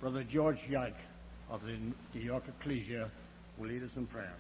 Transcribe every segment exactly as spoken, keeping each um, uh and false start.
Brother George Yike of the New York Ecclesia will lead us in prayer.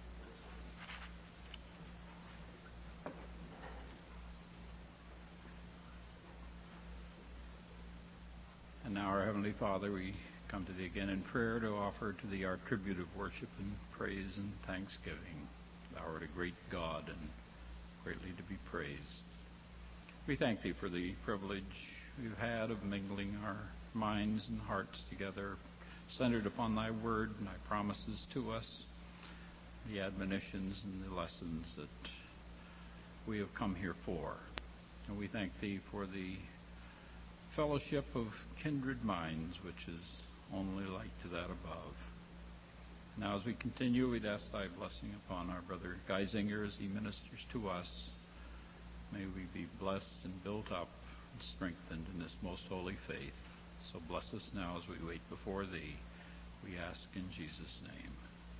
And now, our Heavenly Father, we come to Thee again in prayer to offer to Thee our tribute of worship and praise and thanksgiving. Thou art a great God and greatly to be praised. We thank Thee for the privilege we've had of mingling our minds and hearts together, centered upon Thy word and Thy promises to us, the admonitions and the lessons that we have come here for. And we thank Thee for the fellowship of kindred minds, which is only like to that above. Now, as we continue, we'd ask Thy blessing upon our brother Geisinger as he ministers to us. May we be blessed and built up and strengthened in this most holy faith. So bless us now as we wait before Thee. We ask in Jesus' name.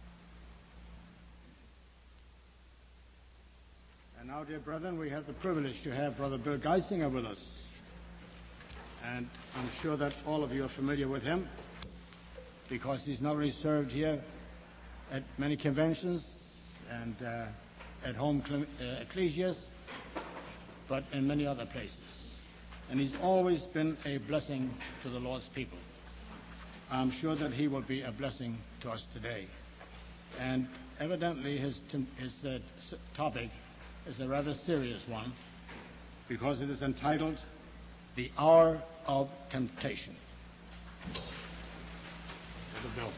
And now, dear brethren, we have the privilege to have Brother Bill Geisinger with us. And I'm sure that all of you are familiar with him, because he's not only served here at many conventions and uh, at home uh, ecclesias, but in many other places. And he's always been a blessing to the Lord's people. I'm sure that he will be a blessing to us today. And evidently his, his uh, topic is a rather serious one, because it is entitled The Hour of Temptation. Brother Bill.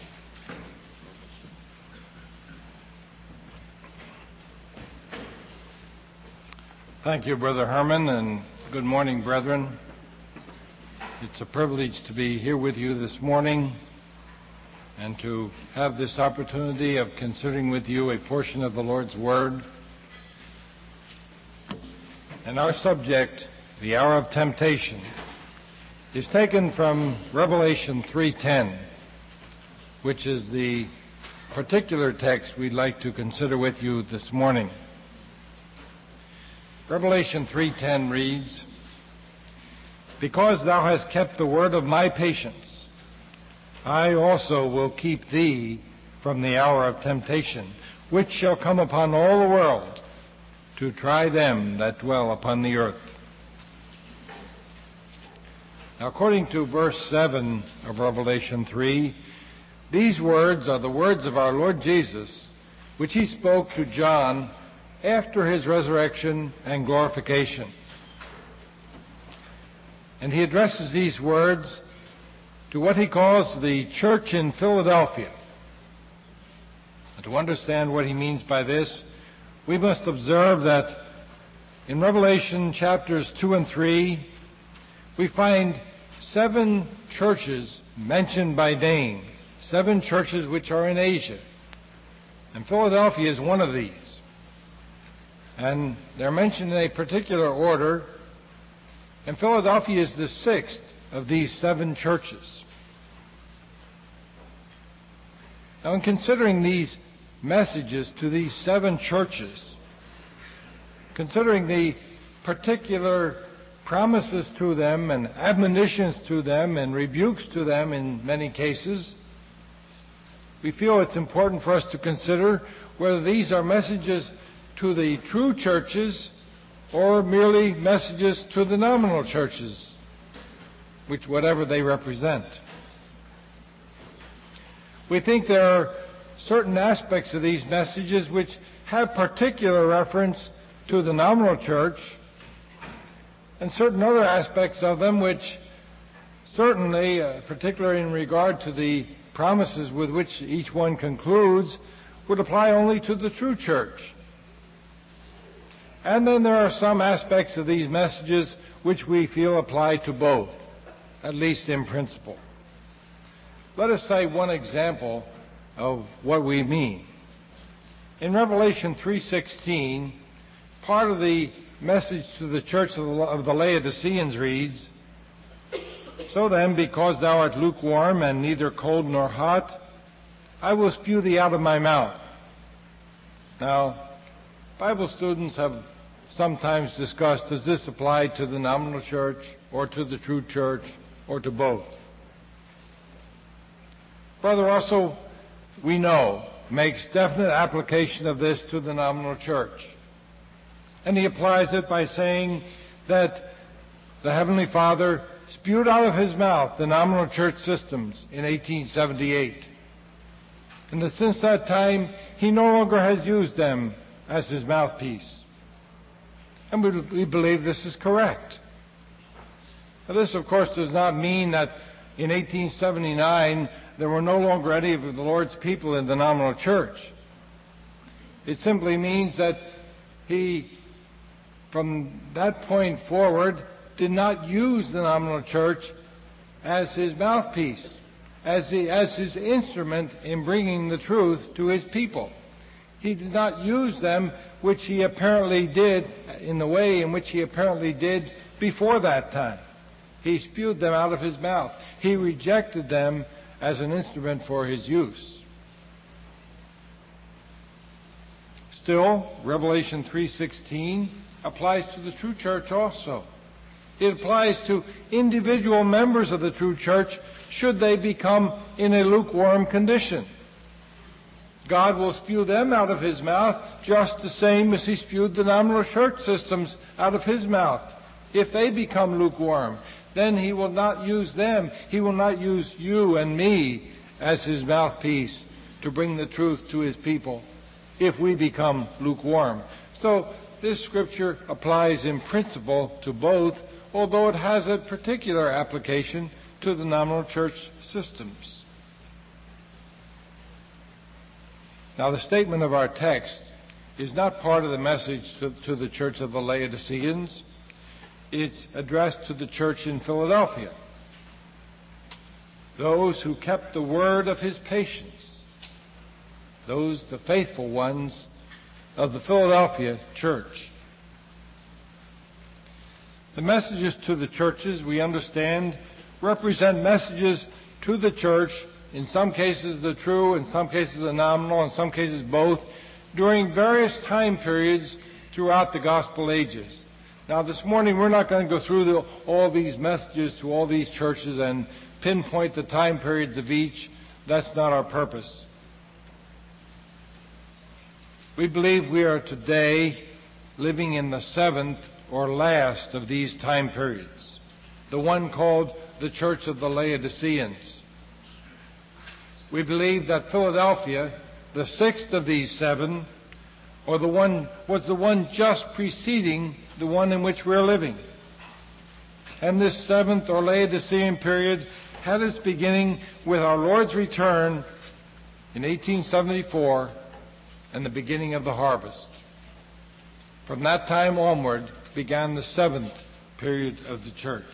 Thank you, Brother Herman, and good morning, brethren. It's a privilege to be here with you this morning and to have this opportunity of considering with you a portion of the Lord's Word. And our subject, the hour of temptation, is taken from Revelation three ten, which is the particular text we'd like to consider with you this morning. Revelation three ten reads, "Because thou hast kept the word of my patience, I also will keep thee from the hour of temptation, which shall come upon all the world, to try them that dwell upon the earth." Now, according to verse seven of Revelation three, these words are the words of our Lord Jesus, which he spoke to John after his resurrection and glorification. And he addresses these words to what he calls the church in Philadelphia. And to understand what he means by this, we must observe that in Revelation chapters two and three, we find seven churches mentioned by name, seven churches which are in Asia. And Philadelphia is one of these. And they're mentioned in a particular order, and Philadelphia is the sixth of these seven churches. Now, in considering these messages to these seven churches, considering the particular promises to them and admonitions to them and rebukes to them in many cases, we feel it's important for us to consider whether these are messages to the true churches or merely messages to the nominal churches, which whatever they represent. We think there are certain aspects of these messages which have particular reference to the nominal church, and certain other aspects of them which certainly, uh, particularly in regard to the promises with which each one concludes, would apply only to the true church. And then there are some aspects of these messages which we feel apply to both, at least in principle. Let us cite one example of what we mean. In Revelation three sixteen, part of the message to the church of the, of the Laodiceans reads, "So then, because thou art lukewarm and neither cold nor hot, I will spew thee out of my mouth." Now, Bible students have sometimes discussed, does this apply to the nominal church or to the true church or to both? Brother Russell, we know, makes definite application of this to the nominal church. And he applies it by saying that the Heavenly Father spewed out of his mouth the nominal church systems in eighteen seventy-eight. And that since that time, he no longer has used them as his mouthpiece. And we, we believe this is correct. Now, this, of course, does not mean that in eighteen seventy-nine there were no longer any of the Lord's people in the nominal church. It simply means that he, from that point forward, did not use the nominal church as his mouthpiece, as, the, as his instrument in bringing the truth to his people. He did not use them, which he apparently did, in the way in which he apparently did before that time. He spewed them out of his mouth. He rejected them as an instrument for his use. Still, Revelation three sixteen applies to the true church also. It applies to individual members of the true church should they become in a lukewarm condition. God will spew them out of his mouth just the same as he spewed the nominal church systems out of his mouth. If they become lukewarm, then he will not use them. He will not use you and me as his mouthpiece to bring the truth to his people if we become lukewarm. So this scripture applies in principle to both, although it has a particular application to the nominal church systems. Now, the statement of our text is not part of the message to, to the church of the Laodiceans. It's addressed to the church in Philadelphia, those who kept the word of his patience, those, the faithful ones of the Philadelphia church. The messages to the churches, we understand, represent messages to the church, in some cases the true, in some cases the nominal, in some cases both, during various time periods throughout the gospel ages. Now, this morning we're not going to go through the, all these messages to all these churches and pinpoint the time periods of each. That's not our purpose. We believe we are today living in the seventh or last of these time periods, the one called the Church of the Laodiceans. We believe that Philadelphia, the sixth of these seven, or the one was the one just preceding the one in which we're living. And this seventh or Laodicean period had its beginning with our Lord's return in eighteen seventy-four and the beginning of the harvest. From that time onward began the seventh period of the church.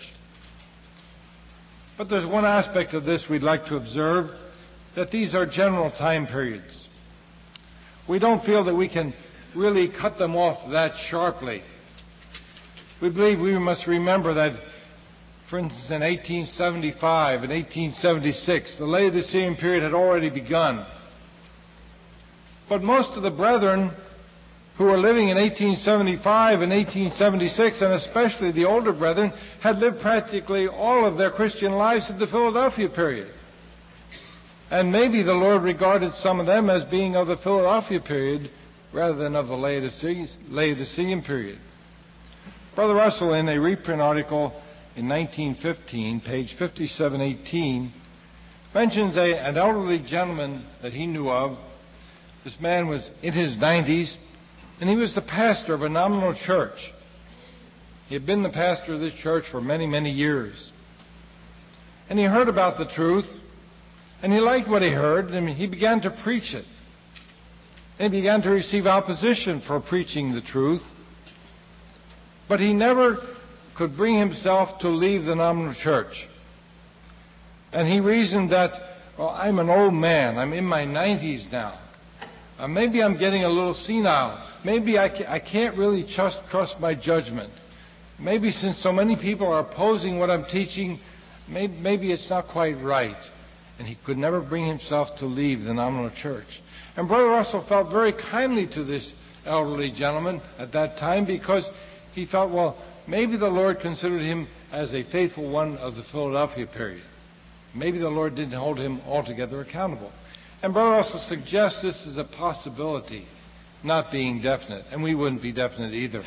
But there's one aspect of this we'd like to observe, that these are general time periods. We don't feel that we can really cut them off that sharply. We believe we must remember that, for instance, in eighteen seventy-five and eighteen seventy-six, the Laodicean period had already begun. But most of the brethren who were living in eighteen seventy-five and eighteen seventy-six, and especially the older brethren, had lived practically all of their Christian lives in the Philadelphia period. And maybe the Lord regarded some of them as being of the Philadelphia period rather than of the Laodicean period. Brother Russell, in a reprint article in nineteen fifteen, page fifty-seven eighteen, mentions a, an elderly gentleman that he knew of. This man was in his nineties, and he was the pastor of a nominal church. He had been the pastor of this church for many, many years. And he heard about the truth, and he liked what he heard, and he began to preach it. And he began to receive opposition for preaching the truth. But he never could bring himself to leave the nominal church. And he reasoned that, well, I'm an old man. I'm in my nineties now. Uh, maybe I'm getting a little senile. Maybe I, ca- I can't really trust, trust my judgment. Maybe since so many people are opposing what I'm teaching, maybe, maybe it's not quite right. And he could never bring himself to leave the nominal church. And Brother Russell felt very kindly to this elderly gentleman at that time, because he felt, well, maybe the Lord considered him as a faithful one of the Philadelphia period. Maybe the Lord didn't hold him altogether accountable. And Brother Russell suggests this is a possibility, not being definite, and we wouldn't be definite either.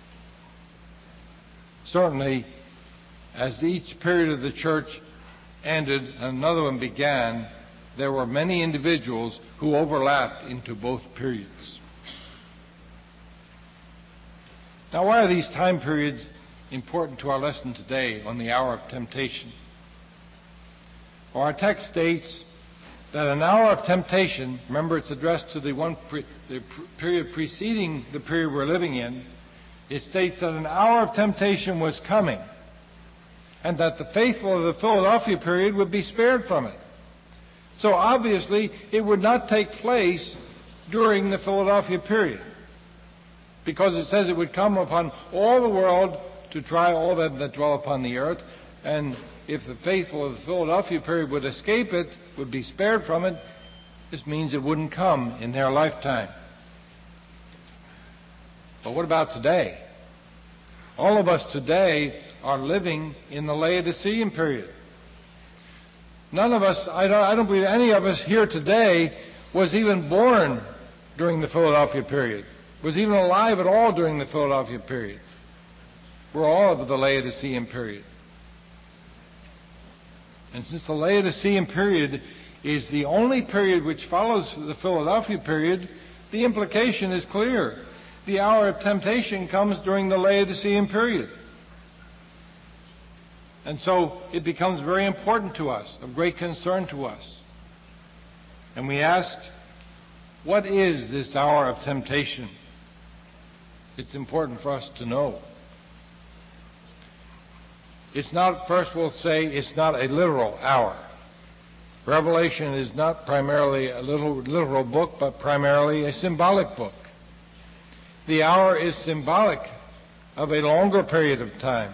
Certainly, as each period of the church ended and another one began, there were many individuals who overlapped into both periods. Now, why are these time periods important to our lesson today on the hour of temptation? Well, our text states that an hour of temptation, remember it's addressed to the one pre- the period preceding the period we're living in, it states that an hour of temptation was coming, and that the faithful of the Philadelphia period would be spared from it. So obviously, it would not take place during the Philadelphia period, because it says it would come upon all the world to try all them that dwell upon the earth, and if the faithful of the Philadelphia period would escape it, would be spared from it, this means it wouldn't come in their lifetime. But what about today? All of us today are living in the Laodicean period. None of us, I don't, I don't believe any of us here today was even born during the Philadelphia period, was even alive at all during the Philadelphia period. We're all of the Laodicean period. And since the Laodicean period is the only period which follows the Philadelphia period, the implication is clear. The hour of temptation comes during the Laodicean period. And so it becomes very important to us, of great concern to us. And we ask, what is this hour of temptation? It's important for us to know. It's not, first we'll say, it's not a literal hour. Revelation is not primarily a little, literal book, but primarily a symbolic book. The hour is symbolic of a longer period of time.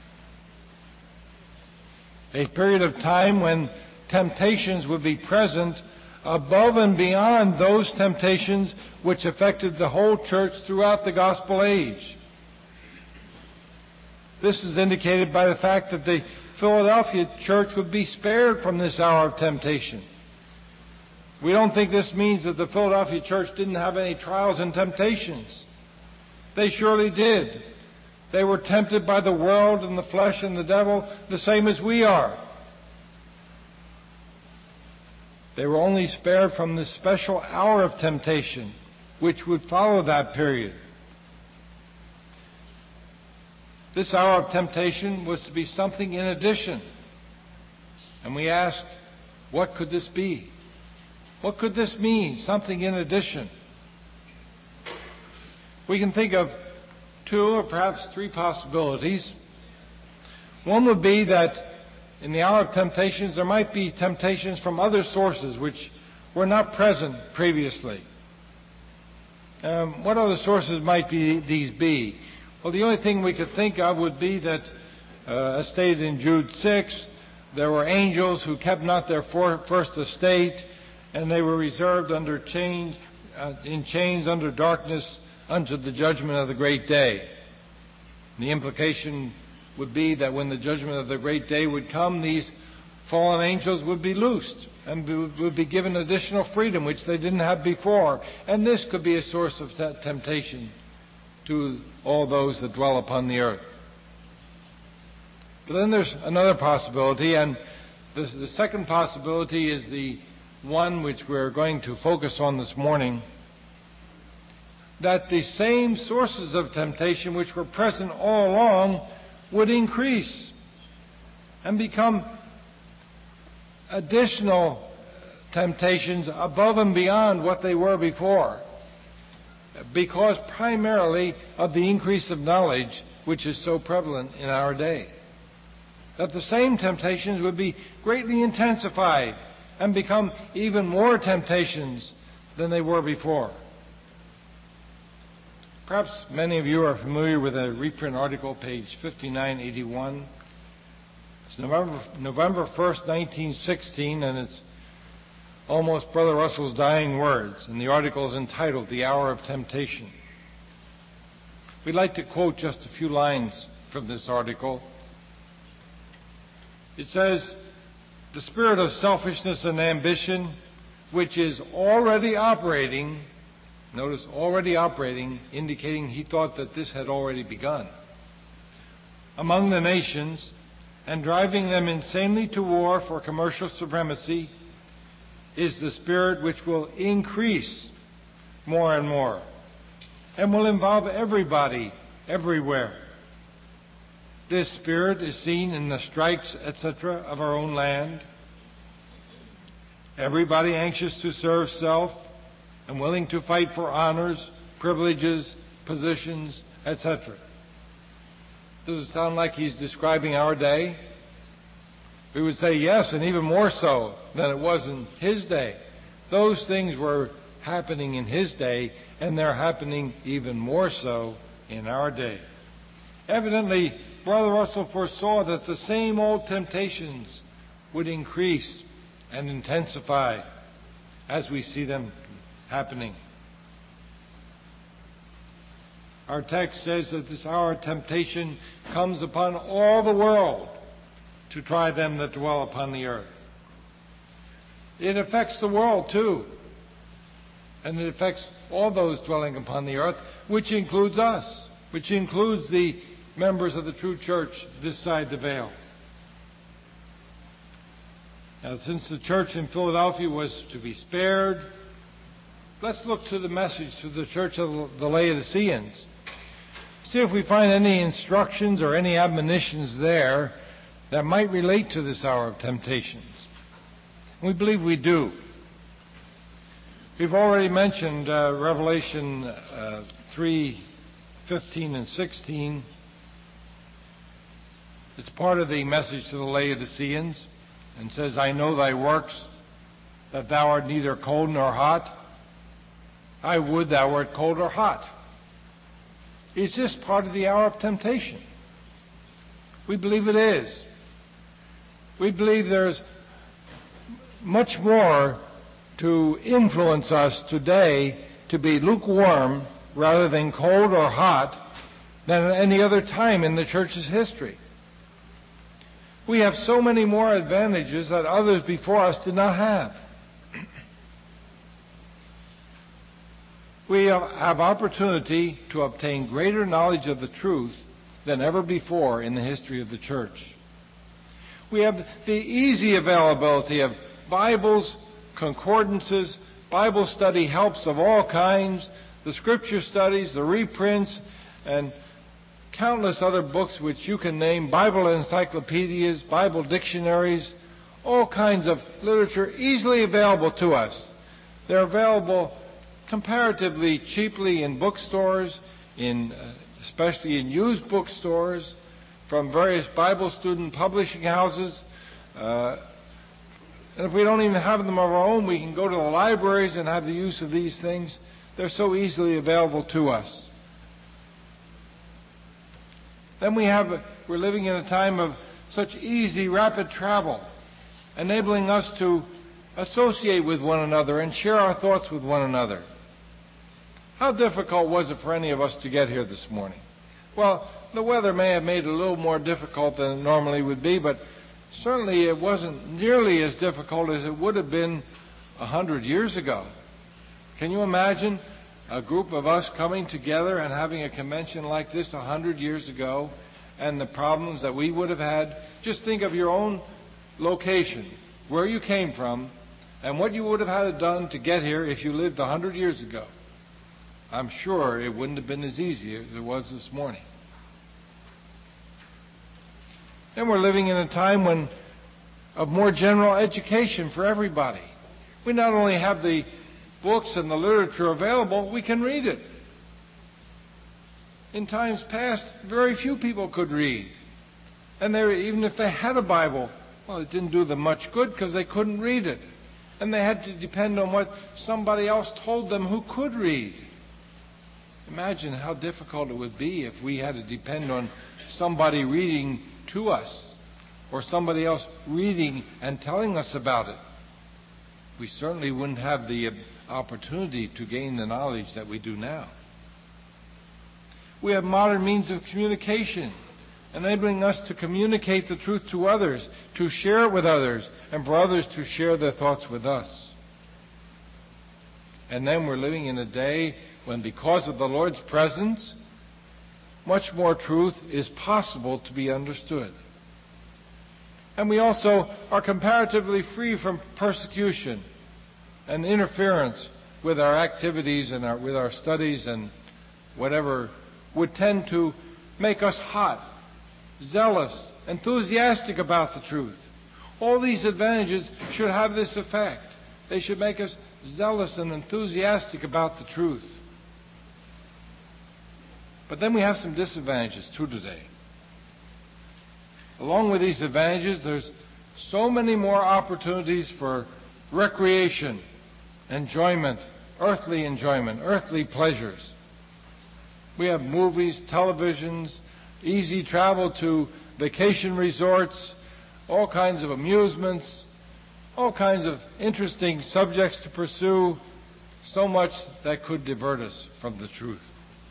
A period of time when temptations would be present above and beyond those temptations which affected the whole church throughout the gospel age. This is indicated by the fact that the Philadelphia church would be spared from this hour of temptation. We don't think this means that the Philadelphia church didn't have any trials and temptations. They surely did. They were tempted by the world and the flesh and the devil the same as we are. They were only spared from this special hour of temptation which would follow that period. This hour of temptation was to be something in addition. And we ask, what could this be? What could this mean, something in addition? We can think of two or perhaps three possibilities. One would be that in the hour of temptations there might be temptations from other sources which were not present previously. Um, what other sources might be, these be? Well, the only thing we could think of would be that, uh, as stated in Jude six, there were angels who kept not their for- first estate, and they were reserved under chains, uh, in chains under darkness unto the judgment of the great day. The implication would be that when the judgment of the great day would come, these fallen angels would be loosed and be, would be given additional freedom which they didn't have before. And this could be a source of t- temptation to all those that dwell upon the earth. But then there's another possibility, and this, the second possibility is the one which we're going to focus on this morning, that the same sources of temptation which were present all along would increase and become additional temptations above and beyond what they were before, because primarily of the increase of knowledge which is so prevalent in our day. That the same temptations would be greatly intensified and become even more temptations than they were before. Perhaps many of you are familiar with a reprint article, page fifty-nine eighty-one. It's November, November first, nineteen sixteen, and it's almost Brother Russell's dying words, and the article is entitled, "The Hour of Temptation." We'd like to quote just a few lines from this article. It says, The spirit of selfishness and ambition, which is already operating, notice already operating, indicating he thought that this had already begun, among the nations, and driving them insanely to war for commercial supremacy, is the spirit which will increase more and more, and will involve everybody, everywhere. This spirit is seen in the strikes, et cetera, of our own land. Everybody anxious to serve self and willing to fight for honors, privileges, positions, et cetera. Does it sound like he's describing our day? We would say yes, and even more so than it was in his day. Those things were happening in his day, and they're happening even more so in our day. Evidently, Brother Russell foresaw that the same old temptations would increase and intensify as we see them happening. Our text says that this hour of temptation comes upon all the world to try them that dwell upon the earth. It affects the world too, and it affects all those dwelling upon the earth, which includes us, which includes the members of the true church this side the veil. Now, since the church in Philadelphia was to be spared, let's look to the message to the church of the Laodiceans. See if we find any instructions or any admonitions there that might relate to this hour of temptations. We believe we do. We've already mentioned uh, Revelation uh, three fifteen and sixteen. It's part of the message to the Laodiceans, and says, I know thy works, that thou art neither cold nor hot. I would thou wert cold or hot. Is this part of the hour of temptation? We believe it is. We believe there's much more to influence us today to be lukewarm rather than cold or hot than at any other time in the church's history. We have so many more advantages that others before us did not have. We have opportunity to obtain greater knowledge of the truth than ever before in the history of the church. We have the easy availability of Bibles, concordances, Bible study helps of all kinds, the scripture studies, the reprints, and countless other books which you can name, Bible encyclopedias, Bible dictionaries, all kinds of literature easily available to us. They're available comparatively cheaply in bookstores, in uh, especially in used bookstores, from various Bible student publishing houses. Uh, and if we don't even have them of our own, we can go to the libraries and have the use of these things. They're so easily available to us. Then we have, we're living in a time of such easy, rapid travel, enabling us to associate with one another and share our thoughts with one another. How difficult was it for any of us to get here this morning? Well, the weather may have made it a little more difficult than it normally would be, but certainly it wasn't nearly as difficult as it would have been a hundred years ago. Can you imagine a group of us coming together and having a convention like this a hundred years ago, and the problems that we would have had? Just think of your own location, where you came from, and what you would have had it done to get here if you lived a hundred years ago. I'm sure it wouldn't have been as easy as it was this morning. And we're living in a time when of more general education for everybody. We not only have the books and the literature available, we can read it. In times past, very few people could read. And they were, even if they had a Bible, well, it didn't do them much good because they couldn't read it. And they had to depend on what somebody else told them who could read. Imagine how difficult it would be if we had to depend on somebody reading to us, or somebody else reading and telling us about it. We certainly wouldn't have the opportunity to gain the knowledge that we do now. We have modern means of communication enabling us to communicate the truth to others, to share it with others, and for others to share their thoughts with us. And then we're living in a day when, because of the Lord's presence, much more truth is possible to be understood. And we also are comparatively free from persecution and interference with our activities and our, with our studies and whatever would tend to make us hot, zealous, enthusiastic about the truth. All these advantages should have this effect. They should make us zealous and enthusiastic about the truth. But then we have some disadvantages too today. Along with these advantages, there's so many more opportunities for recreation, enjoyment, earthly enjoyment, earthly pleasures. We have movies, televisions, easy travel to vacation resorts, all kinds of amusements, all kinds of interesting subjects to pursue, so much that could divert us from the truth.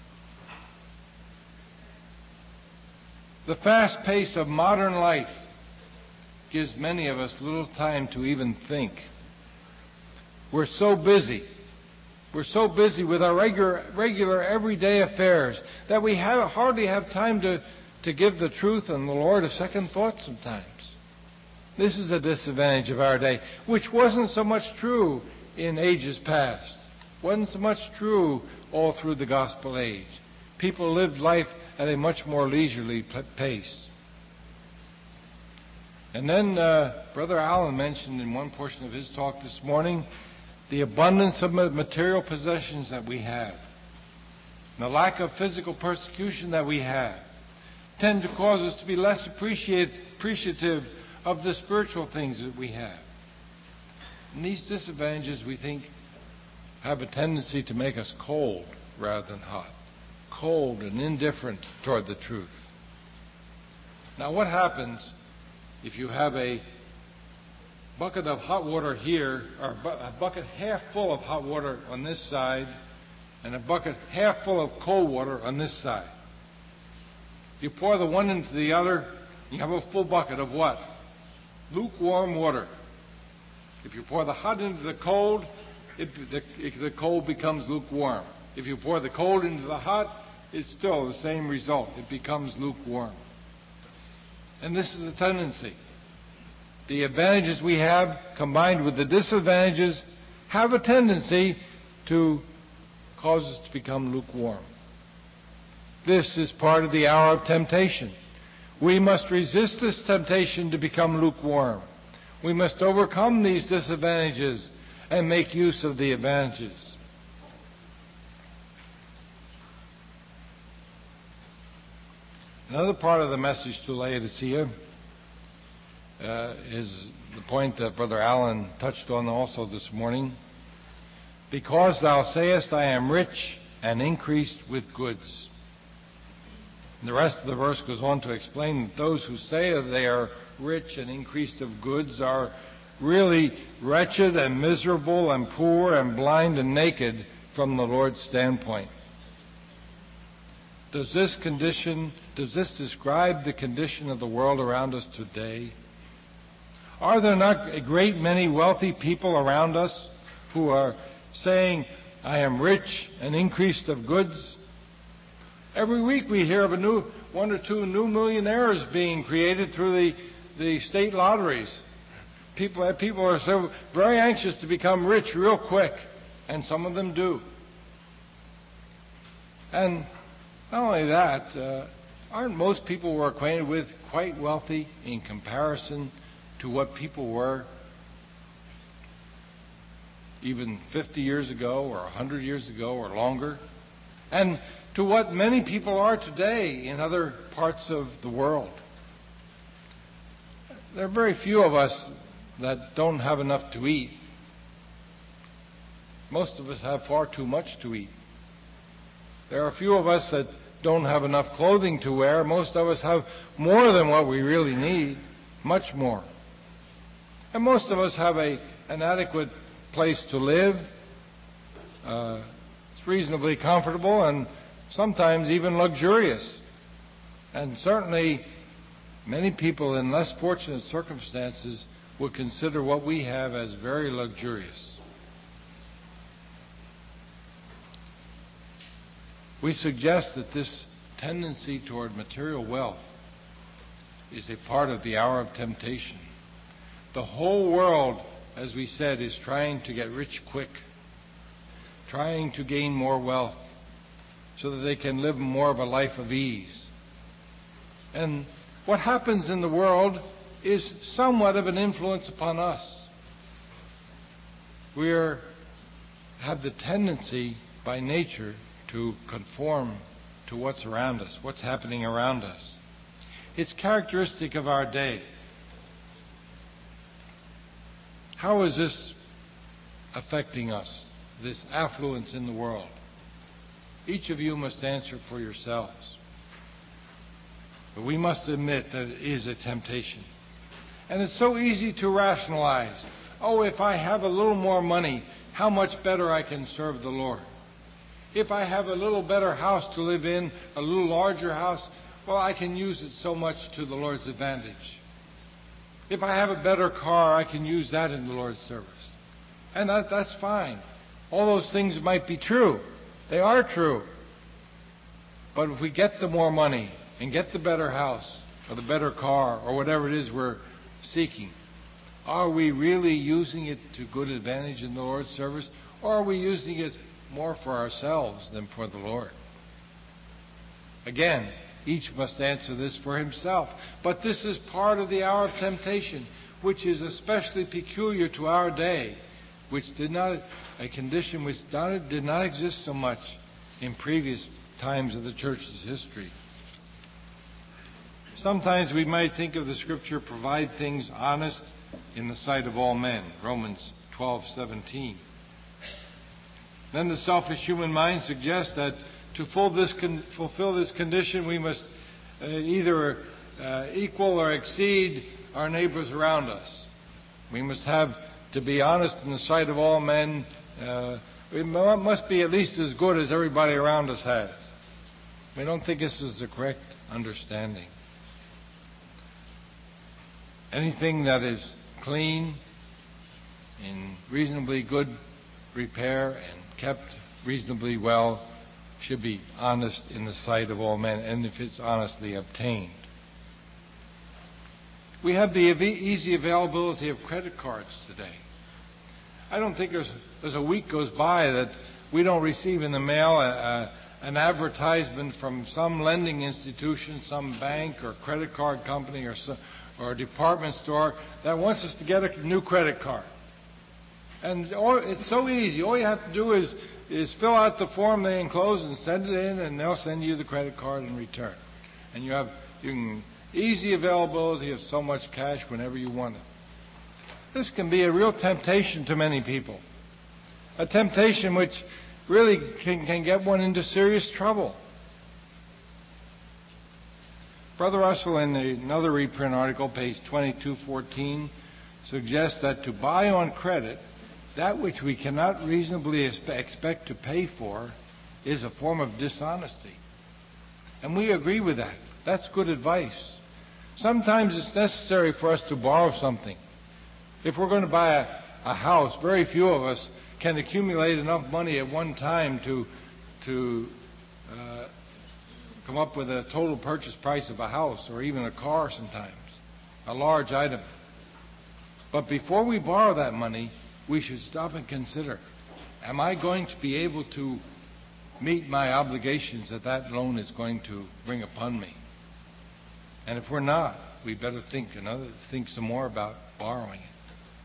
The fast pace of modern life gives many of us little time to even think. We're so busy. We're so busy with our regular, regular everyday affairs that we have, hardly have time to, to give the truth and the Lord a second thought sometimes. This is a disadvantage of our day, which wasn't so much true in ages past. Wasn't so much true all through the gospel age. People lived life at a much more leisurely pace. And then uh, Brother Allen mentioned in one portion of his talk this morning the abundance of material possessions that we have, and the lack of physical persecution that we have, tend to cause us to be less appreciate, appreciative of the spiritual things that we have. And these disadvantages, we think, have a tendency to make us cold rather than hot, cold and indifferent toward the truth. Now, what happens if you have a bucket of hot water here, or a bucket half full of hot water on this side, and a bucket half full of cold water on this side? You pour the one into the other, you have a full bucket of what? Lukewarm water. If you pour the hot into the cold, it, the, the cold becomes lukewarm. If you pour the cold into the hot, it's still the same result. It becomes lukewarm. And this is a tendency. The advantages we have combined with the disadvantages have a tendency to cause us to become lukewarm. This is part of the hour of temptation. We must resist this temptation to become lukewarm. We must overcome these disadvantages and make use of the advantages. Another part of the message to Laodicea uh, is the point that Brother Allen touched on also this morning. Because thou sayest, I am rich and increased with goods. And the rest of the verse goes on to explain that those who say that they are rich and increased of goods are really wretched and miserable and poor and blind and naked from the Lord's standpoint. Does this condition, does this describe the condition of the world around us today? Are there not a great many wealthy people around us who are saying, I am rich and increased of goods? Every week we hear of a new one or two new millionaires being created through the, the state lotteries. People, people are so very anxious to become rich real quick, and some of them do. And not only that, uh, aren't most people we're acquainted with quite wealthy in comparison to what people were even fifty years ago or one hundred years ago or longer? And to what many people are today in other parts of the world. There are very few of us that don't have enough to eat. Most of us have far too much to eat. There are a few of us that don't have enough clothing to wear. Most of us have more than what we really need, much more. And most of us have a, an adequate place to live. Uh, it's reasonably comfortable and sometimes even luxurious. And certainly, many people in less fortunate circumstances would consider what we have as very luxurious. We suggest that this tendency toward material wealth is a part of the hour of temptation. The whole world, as we said, is trying to get rich quick, trying to gain more wealth so that they can live more of a life of ease. And what happens in the world is somewhat of an influence upon us. We are, have the tendency by nature to conform to what's around us, what's happening around us. It's characteristic of our day. How is this affecting us, this affluence in the world? Each of you must answer for yourselves. But we must admit that it is a temptation. And it's so easy to rationalize. Oh, if I have a little more money, how much better I can serve the Lord. If I have a little better house to live in, a little larger house, well, I can use it so much to the Lord's advantage. If I have a better car, I can use that in the Lord's service. And that, that's fine. All those things might be true. They are true. But if we get the more money and get the better house or the better car or whatever it is we're seeking, are we really using it to good advantage in the Lord's service, or are we using it more for ourselves than for the Lord? Again, each must answer this for himself. But this is part of the hour of temptation, which is especially peculiar to our day, which did not, a condition which did not exist so much in previous times of the church's history. Sometimes we might think of the Scripture, provide things honest in the sight of all men, Romans twelve seventeen. Then the selfish human mind suggests that to fulfill this, con- fulfill this condition, we must uh, either uh, equal or exceed our neighbors around us. We must have to be honest in the sight of all men. Uh, we must be at least as good as everybody around us has. We don't think this is the correct understanding. Anything that is clean, in reasonably good repair, and kept reasonably well should be honest in the sight of all men, and if it's honestly obtained. We have the easy availability of credit cards today. I don't think there's, there's a week goes by that we don't receive in the mail a, a, an advertisement from some lending institution, some bank or credit card company or, so, or a department store that wants us to get a new credit card. And all, it's so easy. All you have to do is, is fill out the form they enclose and send it in, and they'll send you the credit card in return. And you have you can, easy availability of so much cash whenever you want it. This can be a real temptation to many people. A temptation which really can, can get one into serious trouble. Brother Russell, in another reprint article, page twenty-two fourteen, suggests that to buy on credit that which we cannot reasonably expect to pay for is a form of dishonesty. And we agree with that. That's good advice. Sometimes it's necessary for us to borrow something. If we're going to buy a, a house, very few of us can accumulate enough money at one time to, to uh, come up with a total purchase price of a house or even a car sometimes, a large item. But before we borrow that money, we should stop and consider, am I going to be able to meet my obligations that that loan is going to bring upon me? And if we're not, we better think another, think some more about borrowing it.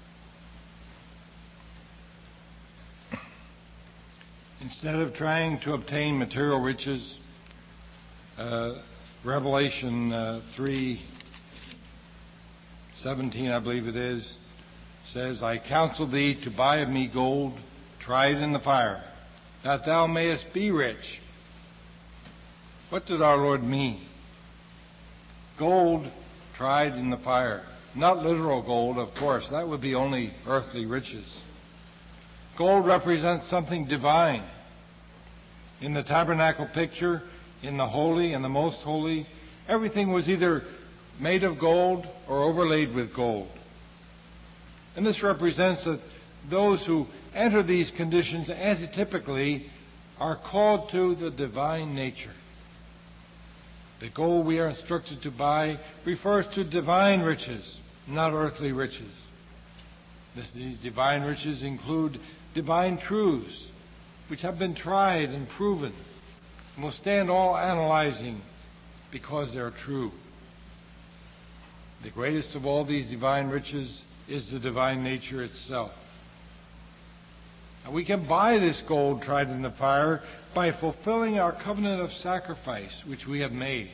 Instead of trying to obtain material riches, uh, Revelation uh, three seventeen, I believe it is, says, I counsel thee to buy of me gold, tried in the fire, that thou mayest be rich. What did our Lord mean? Gold tried in the fire. Not literal gold, of course. That would be only earthly riches. Gold represents something divine. In the tabernacle picture, in the holy and the most holy, Everything was either made of gold or overlaid with gold. And this represents that those who enter these conditions antitypically are called to the divine nature. The gold we are instructed to buy refers to divine riches, not earthly riches. This, these divine riches include divine truths, which have been tried and proven, and will stand all analyzing because they're true. The greatest of all these divine riches is the divine nature itself. And we can buy this gold tried in the fire by fulfilling our covenant of sacrifice which we have made.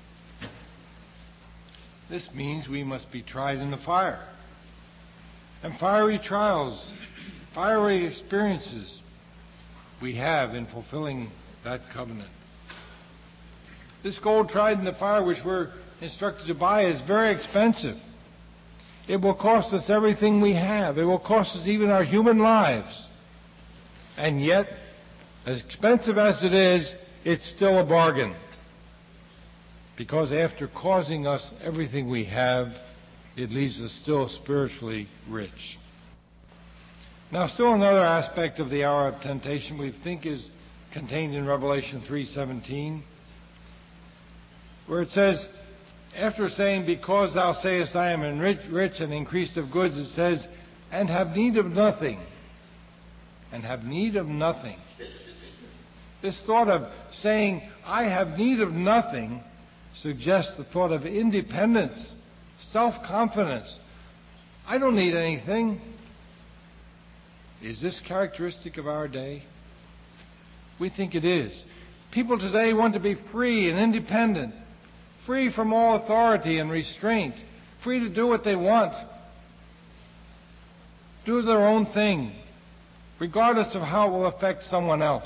This means we must be tried in the fire. And fiery trials, fiery experiences we have in fulfilling that covenant. This gold tried in the fire which we're instructed to buy is very expensive. It will cost us everything we have. It will cost us even our human lives. And yet, as expensive as it is, it's still a bargain. Because after causing us everything we have, it leaves us still spiritually rich. Now, still another aspect of the hour of temptation we think is contained in Revelation three seventeen, where it says, after saying, because thou sayest I am rich, rich and increased of goods, it says, and have need of nothing. And have need of nothing. This thought of saying, I have need of nothing, suggests the thought of independence, self-confidence. I don't need anything. Is this characteristic of our day? We think it is. People today want to be free and independent, free from all authority and restraint, free to do what they want, do their own thing, regardless of how it will affect someone else.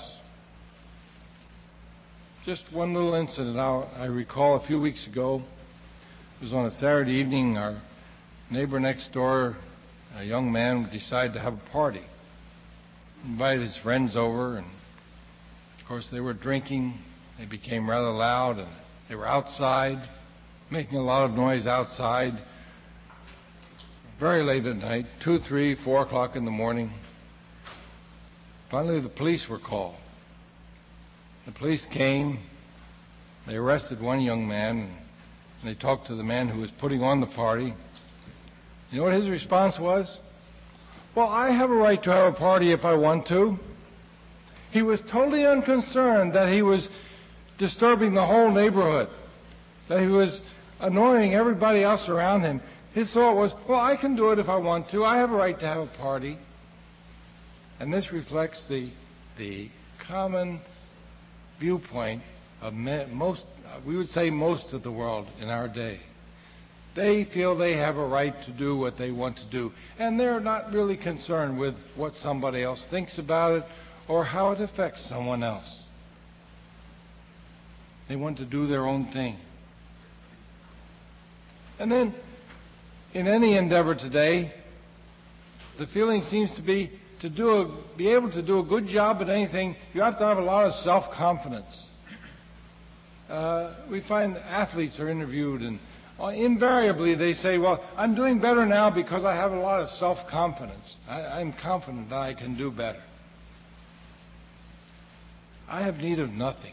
Just one little incident I recall a few weeks ago. It was on a Saturday evening. Our neighbor next door, a young man, decided to have a party. He invited his friends over, and of course they were drinking. They became rather loud, and they were outside, making a lot of noise outside. Very late at night, two, three, four o'clock in the morning. Finally, the police were called. The police came. They arrested one young man, and they talked to the man who was putting on the party. You know what his response was? Well, I have a right to have a party if I want to. He was totally unconcerned that he was disturbing the whole neighborhood, that he was annoying everybody else around him. His thought was, well, I can do it if I want to. I have a right to have a party. And this reflects the, the common viewpoint of most, we would say most of the world in our day. They feel they have a right to do what they want to do, and they're not really concerned with what somebody else thinks about it or how it affects someone else. They want to do their own thing. And then, in any endeavor today, the feeling seems to be to do a, be able to do a good job at anything, you have to have a lot of self-confidence. Uh, we find athletes are interviewed, and uh, invariably they say, well, I'm doing better now because I have a lot of self-confidence. I, I'm confident that I can do better. I have need of nothing.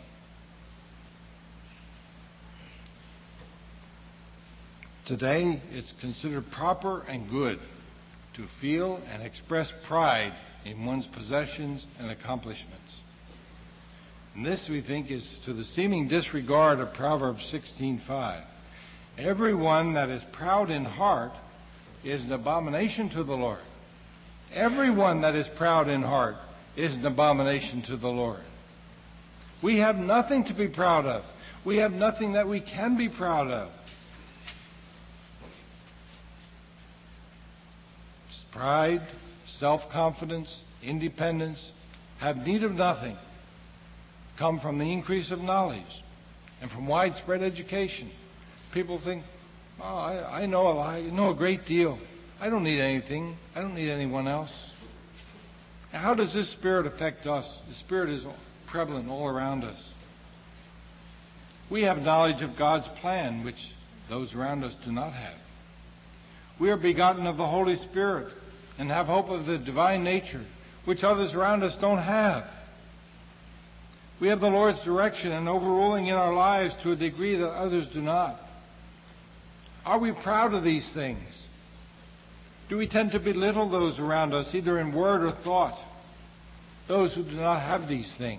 Today, it's considered proper and good to feel and express pride in one's possessions and accomplishments. And this, we think, is to the seeming disregard of Proverbs sixteen five. Everyone that is proud in heart is an abomination to the Lord. Everyone that is proud in heart is an abomination to the Lord. We have nothing to be proud of. We have nothing that we can be proud of. Pride, self-confidence, independence have need of nothing, come from the increase of knowledge and from widespread education. People think, oh, I, I know a lot, I know a great deal. I don't need anything. I don't need anyone else. Now, how does this spirit affect us? The spirit is prevalent all around us. We have knowledge of God's plan, which those around us do not have. We are begotten of the Holy Spirit and have hope of the divine nature, which others around us don't have. We have the Lord's direction and overruling in our lives to a degree that others do not. Are we proud of these things? Do we tend to belittle those around us, either in word or thought, those who do not have these things?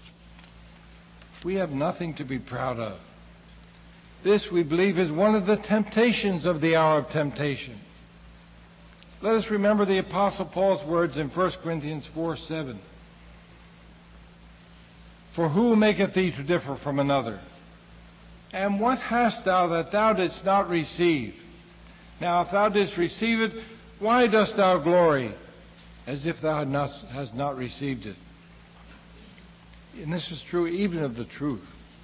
We have nothing to be proud of. This, we believe, is one of the temptations of the hour of temptation. Let us remember the Apostle Paul's words in First Corinthians four seven. For who maketh thee to differ from another? And what hast thou that thou didst not receive? Now if thou didst receive it, why dost thou glory, as if thou hast not received it? And this is true even of the truth.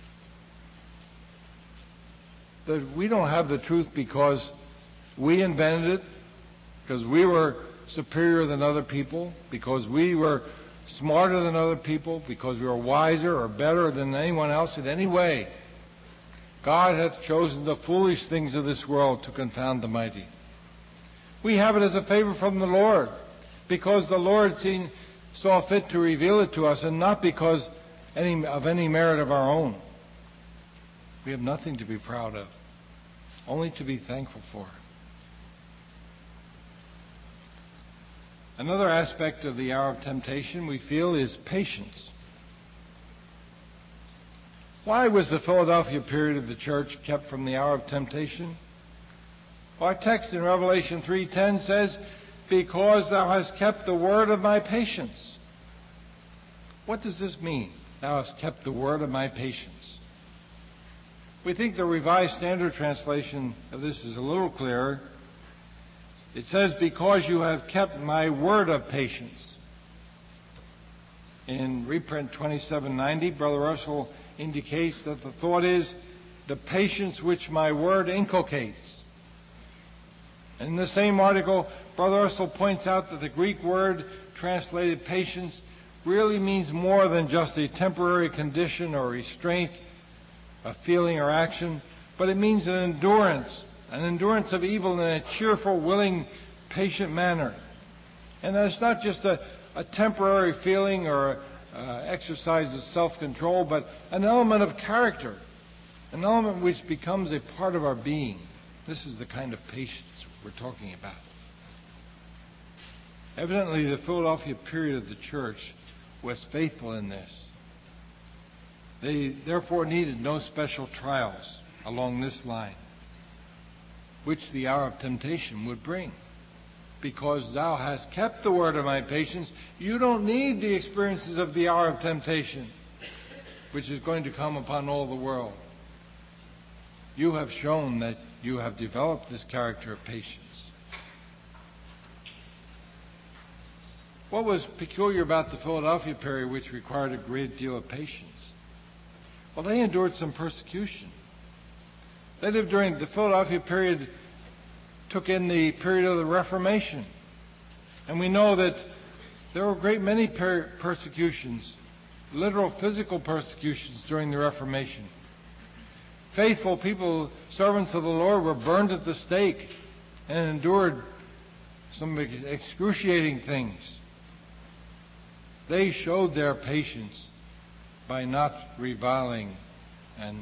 That we don't have the truth because we invented it, because we were superior than other people, because we were smarter than other people, because we were wiser or better than anyone else in any way. God hath chosen the foolish things of this world to confound the mighty. We have it as a favor from the Lord, because the Lord seen, saw fit to reveal it to us, and not because any, of any merit of our own. We have nothing to be proud of, only to be thankful for. Another aspect of the hour of temptation we feel is patience. Why was the Philadelphia period of the church kept from the hour of temptation? Our text in Revelation three ten says, because thou hast kept the word of my patience. What does this mean? Thou hast kept the word of my patience. We think the Revised Standard Translation of this is a little clearer. It says, because you have kept my word of patience. In reprint twenty-seven ninety, Brother Russell indicates that the thought is the patience which my word inculcates. In the same article, Brother Russell points out that the Greek word translated patience really means more than just a temporary condition or restraint, a feeling or action, but it means an endurance, an endurance of evil in a cheerful, willing, patient manner. And that's not just a, a temporary feeling or uh, exercise of self-control, but an element of character, an element which becomes a part of our being. This is the kind of patience we're talking about. Evidently, the Philadelphia period of the church was faithful in this. They therefore needed no special trials along this line, which the hour of temptation would bring. Because thou hast kept the word of my patience, you don't need the experiences of the hour of temptation, which is going to come upon all the world. You have shown that you have developed this character of patience. What was peculiar about the Philadelphia period, which required a great deal of patience? Well, they endured some persecution. They lived during the Philadelphia period, took in the period of the Reformation. And we know that there were a great many per- persecutions, literal physical persecutions during the Reformation. Faithful people, servants of the Lord, were burned at the stake and endured some excruciating things. They showed their patience by not reviling and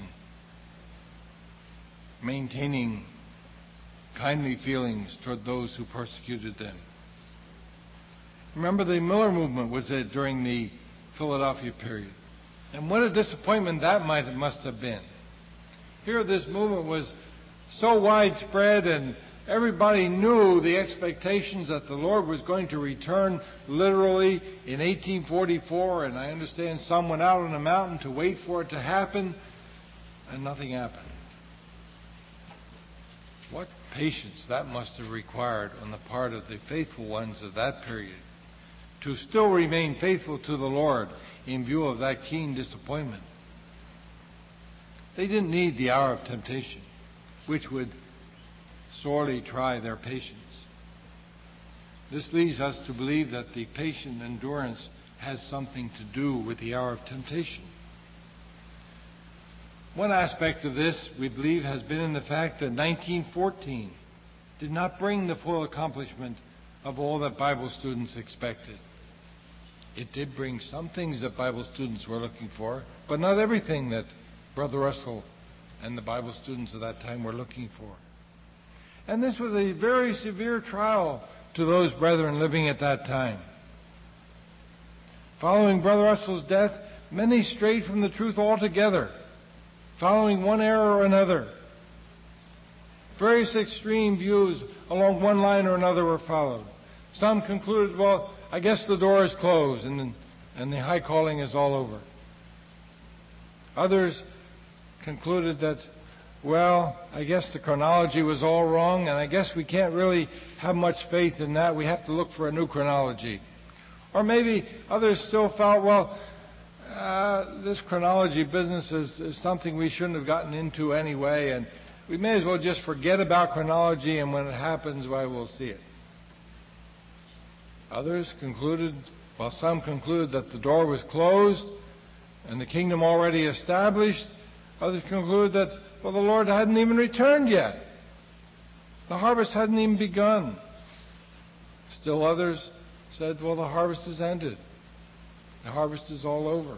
maintaining kindly feelings toward those who persecuted them. Remember, the Miller movement was it during the Philadelphia period. And what a disappointment that might must have been. Here this movement was so widespread, and everybody knew the expectations that the Lord was going to return literally in eighteen forty-four, and I understand some went out on a mountain to wait for it to happen, and nothing happened. What patience that must have required on the part of the faithful ones of that period to still remain faithful to the Lord in view of that keen disappointment. They didn't need the hour of temptation, which would sorely try their patience. This leads us to believe that the patient endurance has something to do with the hour of temptation. One aspect of this, we believe, has been in the fact that nineteen fourteen did not bring the full accomplishment of all that Bible students expected. It did bring some things that Bible students were looking for, but not everything that Brother Russell and the Bible students of that time were looking for. And this was a very severe trial to those brethren living at that time. Following Brother Russell's death, many strayed from the truth altogether, following one error or another. Various extreme views along one line or another were followed. Some concluded, well, I guess the door is closed and, and the high calling is all over. Others concluded that, well, I guess the chronology was all wrong, and I guess we can't really have much faith in that. We have to look for a new chronology. Or maybe others still felt, well, uh, this chronology business is, is something we shouldn't have gotten into anyway, and we may as well just forget about chronology, and when it happens, why, we'll see it. Others concluded, well, some concluded that the door was closed and the kingdom already established. Others concluded that, well, the Lord hadn't even returned yet. The harvest hadn't even begun. Still others said, well, the harvest is ended. The harvest is all over.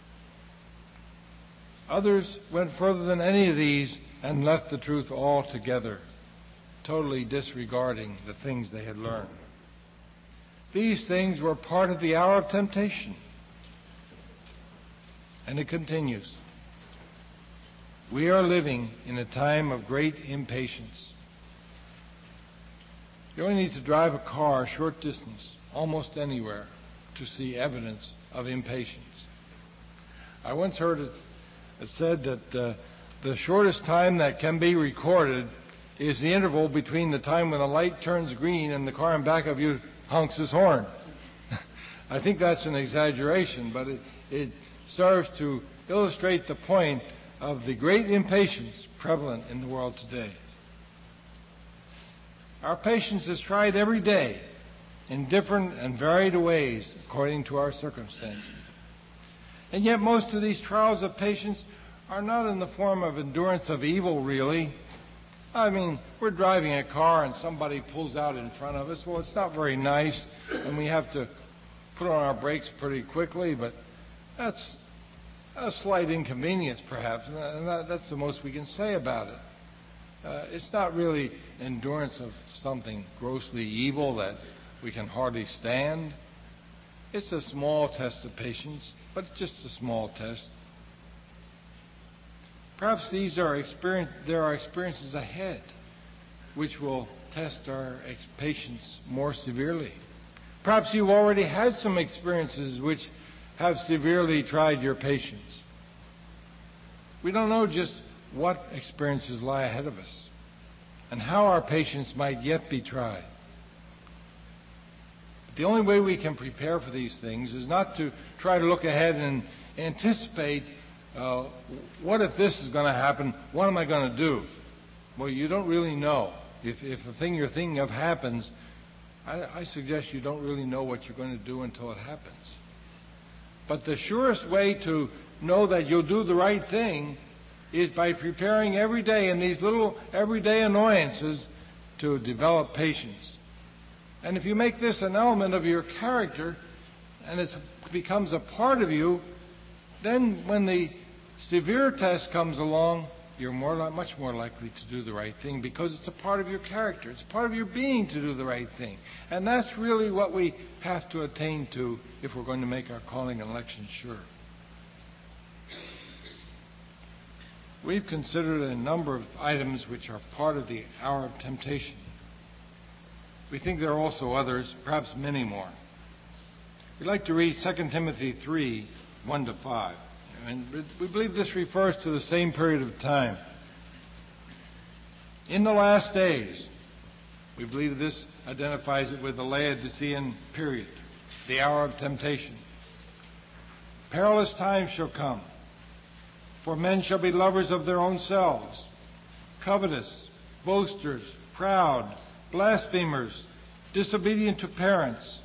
Others went further than any of these and left the truth altogether, totally disregarding the things they had learned. These things were part of the hour of temptation. And it continues. We are living in a time of great impatience. You only need to drive a car a short distance, almost anywhere, to see evidence of impatience. I once heard it said that uh, the shortest time that can be recorded is the interval between the time when the light turns green and the car in back of you honks his horn. I think that's an exaggeration, but it, it serves to illustrate the point of the great impatience prevalent in the world today. Our patience is tried every day in different and varied ways according to our circumstances. And yet most of these trials of patience are not in the form of endurance of evil, really. I mean, we're driving a car and somebody pulls out in front of us. Well, it's not very nice, and we have to put on our brakes pretty quickly, but that's a slight inconvenience, perhaps, and that, that's the most we can say about it. Uh, it's not really endurance of something grossly evil that we can hardly stand. It's a small test of patience, but it's just a small test. Perhaps these are experience, there are experiences ahead which will test our patience more severely. Perhaps you've already had some experiences which have severely tried your patience. We don't know just what experiences lie ahead of us and how our patience might yet be tried. But the only way we can prepare for these things is not to try to look ahead and anticipate Uh, what if this is going to happen? What am I going to do? Well, you don't really know. If, if the thing you're thinking of happens, I, I suggest you don't really know what you're going to do until it happens. But the surest way to know that you'll do the right thing is by preparing every day in these little everyday annoyances to develop patience. And if you make this an element of your character and it becomes a part of you, then when the severe test comes along, you're more, much more likely to do the right thing because it's a part of your character. It's part of your being to do the right thing. And that's really what we have to attain to if we're going to make our calling and election sure. We've considered a number of items which are part of the hour of temptation. We think there are also others, perhaps many more. We'd like to read Second Timothy three, one to five. And we believe this refers to the same period of time. In the last days, we believe this identifies it with the Laodicean period, the hour of temptation. Perilous times shall come, for men shall be lovers of their own selves, covetous, boasters, proud, blasphemers, disobedient to parents,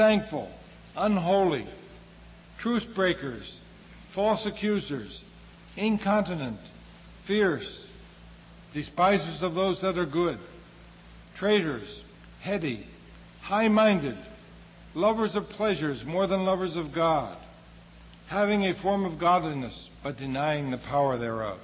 unthankful, unholy, truce breakers, false accusers, incontinent, fierce, despisers of those that are good, traitors, heady, high-minded, lovers of pleasures more than lovers of God, having a form of godliness, but denying the power thereof.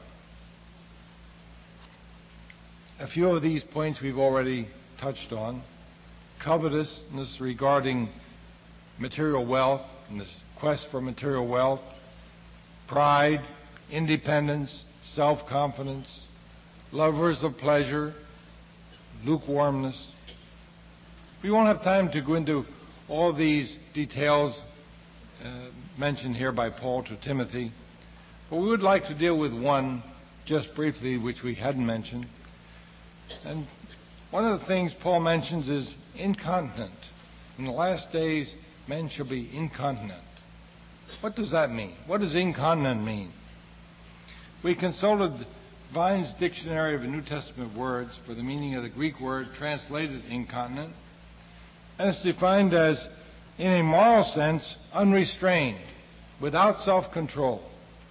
A few of these points we've already touched on. Covetousness regarding material wealth and this quest for material wealth, pride, independence, self-confidence, lovers of pleasure, lukewarmness. We won't have time to go into all these details uh, mentioned here by Paul to Timothy, but we would like to deal with one just briefly which we hadn't mentioned. And one of the things Paul mentions is incontinent. In the last days, men shall be incontinent. What does that mean? What does incontinent mean? We consulted Vine's Dictionary of New Testament Words for the meaning of the Greek word translated incontinent, and it's defined as, in a moral sense, unrestrained, without self-control.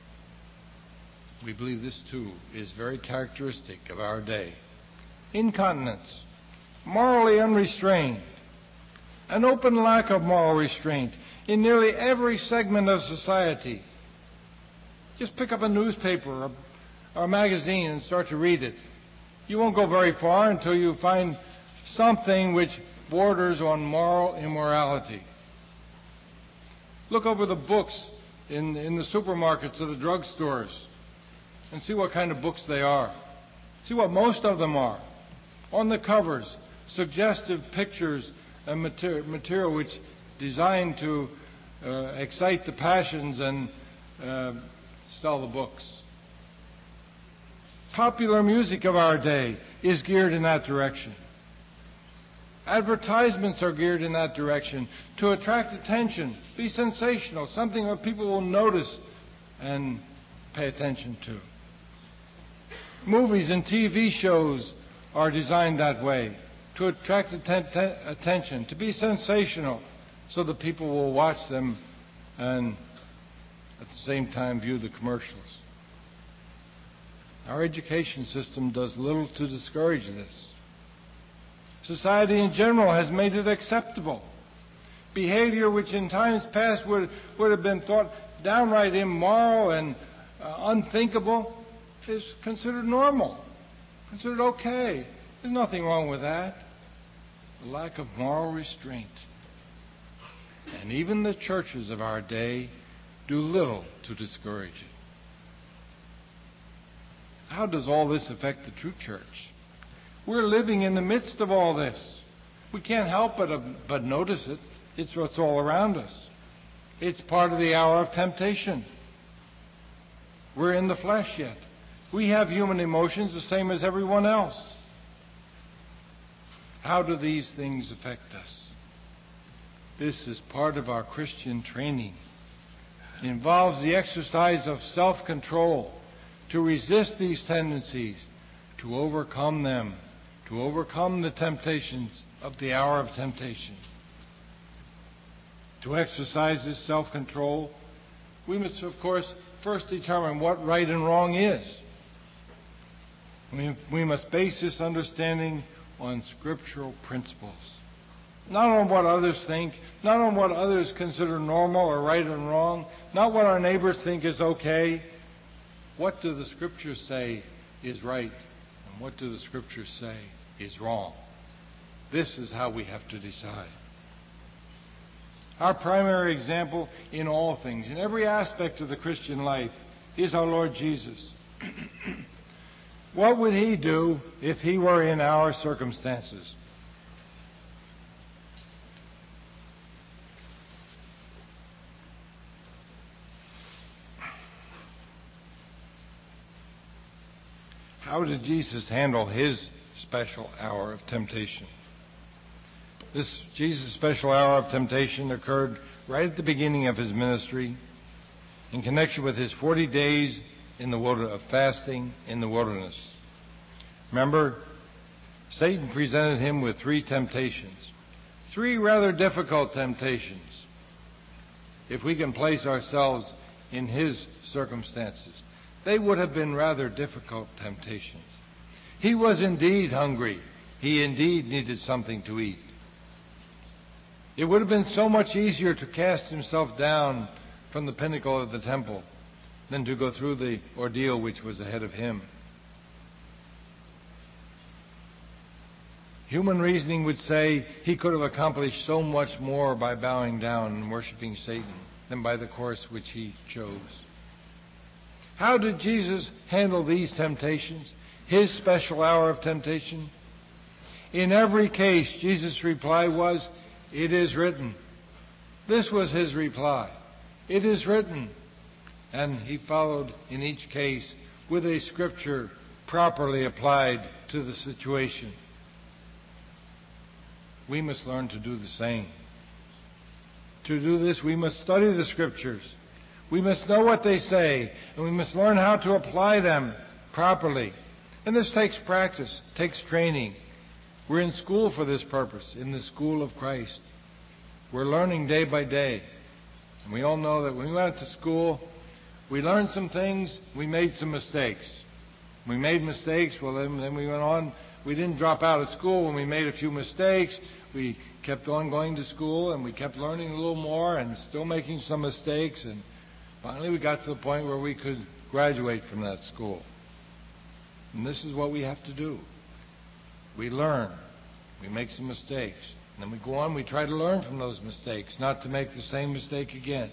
We believe this, too, is very characteristic of our day. Incontinence, morally unrestrained, an open lack of moral restraint in nearly every segment of society. Just pick up a newspaper or, or a magazine and start to read it. You won't go very far until you find something which borders on moral immorality. Look over the books in, in the supermarkets or the drugstores and see what kind of books they are. See what most of them are. On the covers, suggestive pictures and material, material which designed to uh, excite the passions and uh, sell the books. Popular music of our day is geared in that direction. Advertisements are geared in that direction to attract attention, be sensational, something that people will notice and pay attention to. Movies and T V shows are designed that way, to attract atten- attention, to be sensational, so that people will watch them and at the same time view the commercials. Our education system does little to discourage this. Society in general has made it acceptable. Behavior which in times past would, would have been thought downright immoral and uh, unthinkable is considered normal, considered okay. There's nothing wrong with that. The lack of moral restraint. And even the churches of our day do little to discourage it. How does all this affect the true church? We're living in the midst of all this. We can't help but, uh, but notice it. It's what's all around us. It's part of the hour of temptation. We're in the flesh yet. We have human emotions the same as everyone else. How do these things affect us? This is part of our Christian training. It involves the exercise of self-control to resist these tendencies, to overcome them, to overcome the temptations of the hour of temptation. To exercise this self-control, we must, of course, first determine what right and wrong is. We, we must base this understanding on scriptural principles. Not on what others think, not on what others consider normal or right and wrong, not what our neighbors think is okay. What do the scriptures say is right, and what do the scriptures say is wrong? This is how we have to decide. Our primary example in all things, in every aspect of the Christian life, is our Lord Jesus. What would he do if he were in our circumstances? How did Jesus handle his special hour of temptation? This Jesus' special hour of temptation occurred right at the beginning of his ministry in connection with his forty days in the wilderness, of fasting in the wilderness. Remember, Satan presented him with three temptations, three rather difficult temptations. If we can place ourselves in his circumstances, they would have been rather difficult temptations. He was indeed hungry. He indeed needed something to eat. It would have been so much easier to cast himself down from the pinnacle of the temple than to go through the ordeal which was ahead of him. Human reasoning would say he could have accomplished so much more by bowing down and worshiping Satan than by the course which he chose. How did Jesus handle these temptations? His special hour of temptation? In every case, Jesus' reply was, "It is written." This was his reply. It is written. And he followed in each case with a scripture properly applied to the situation. We must learn to do the same. To do this, we must study the scriptures. We must know what they say, and we must learn how to apply them properly. And this takes practice, takes training. We're in school for this purpose, in the school of Christ. We're learning day by day. And we all know that when we went to school, we learned some things, we made some mistakes. We made mistakes, well then, then we went on. We didn't drop out of school when we made a few mistakes. We kept on going to school, and we kept learning a little more and still making some mistakes. And finally we got to the point where we could graduate from that school. And this is what we have to do. We learn. We make some mistakes. And then we go on, we try to learn from those mistakes, not to make the same mistake again.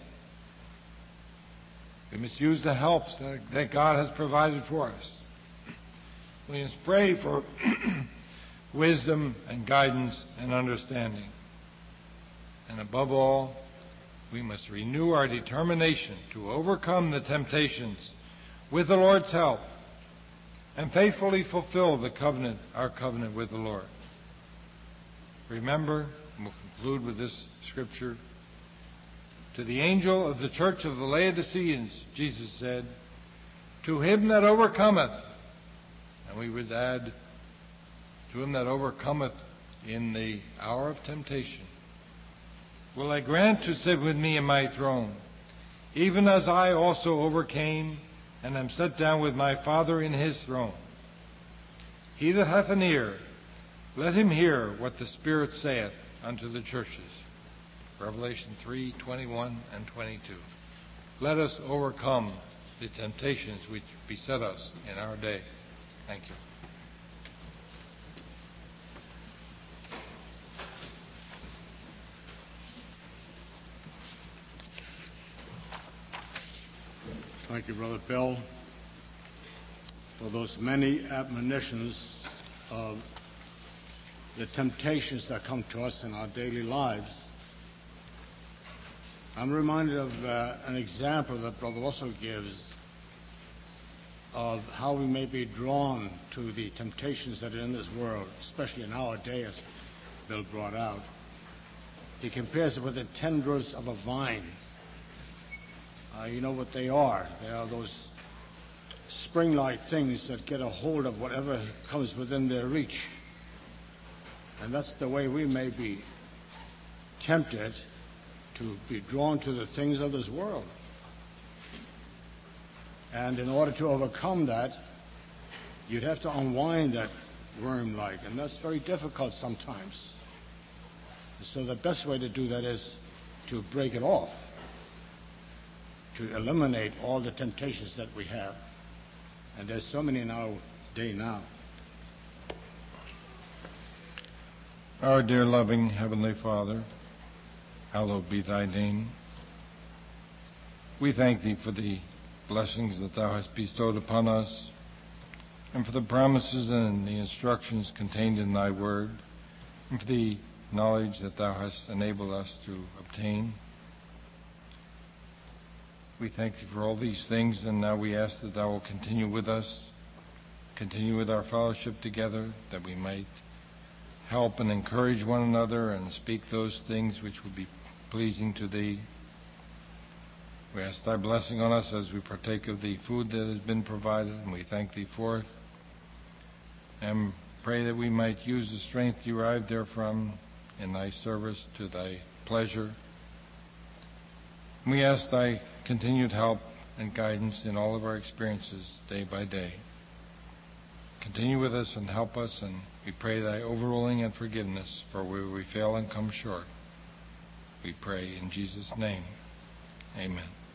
We must use the helps that, that God has provided for us. We must pray for wisdom and guidance and understanding. And above all, we must renew our determination to overcome the temptations with the Lord's help and faithfully fulfill the covenant, our covenant with the Lord. Remember, and we'll conclude with this scripture, to the angel of the church of the Laodiceans, Jesus said, "To him that overcometh," and we would add, "to him that overcometh in the hour of temptation, will I grant to sit with me in my throne, even as I also overcame, and am set down with my Father in his throne. He that hath an ear, let him hear what the Spirit saith unto the churches." Revelation three, twenty-one and twenty-two. Let us overcome the temptations which beset us in our day. Thank you. Thank you, Brother Bill, for those many admonitions of the temptations that come to us in our daily lives. I'm reminded of uh, an example that Brother Russell gives of how we may be drawn to the temptations that are in this world, especially in our day, as Bill brought out. He compares it with the tendrils of a vine. Uh, you know what they are. They are those spring-like things that get a hold of whatever comes within their reach. And that's the way we may be tempted to be drawn to the things of this world. And in order to overcome that, you'd have to unwind that worm-like, and that's very difficult sometimes. So the best way to do that is to break it off, to eliminate all the temptations that we have. And there's so many in our day now. Our dear loving Heavenly Father, hallowed be thy name. We thank thee for the blessings that thou hast bestowed upon us, and for the promises and the instructions contained in thy word, and for the knowledge that thou hast enabled us to obtain. We thank thee for all these things, and now we ask that thou will continue with us, continue with our fellowship together, that we might help and encourage one another and speak those things which would be pleasing to thee. We ask thy blessing on us as we partake of the food that has been provided, and we thank thee for it, and pray that we might use the strength derived therefrom in thy service to thy pleasure. We ask thy continued help and guidance in all of our experiences day by day. Continue with us and help us, and we pray thy overruling and forgiveness for where we fail and come short. We pray in Jesus' name. Amen.